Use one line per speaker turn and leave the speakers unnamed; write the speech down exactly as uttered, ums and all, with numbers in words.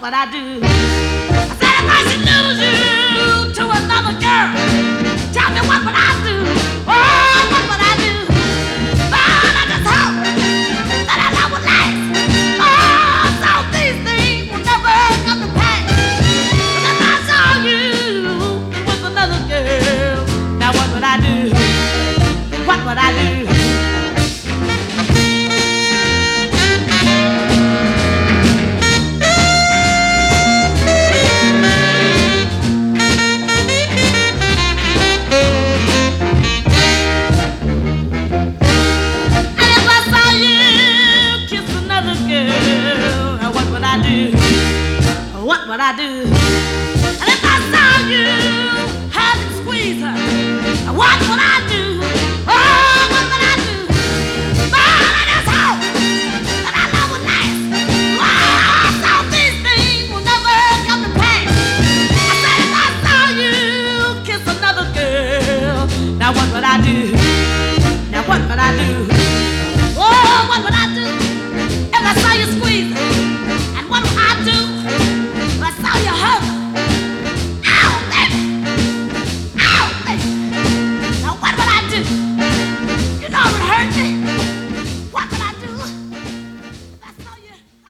would I do? I said if I should lose you to another girl, tell me what would I do? Oh, what would I do? Lord, I just hope that our love would last. Oh, so these things will never come to pass. But if I saw you with another girl, now what would I do? What would I do? What would I do? And if I saw you hug and squeeze her, what would I do? Oh, what would I do? Lord, I just hope that our love would last. Oh, so these things will never come to pass. I said if I saw you kiss another girl, now what would I do? Now what would I do?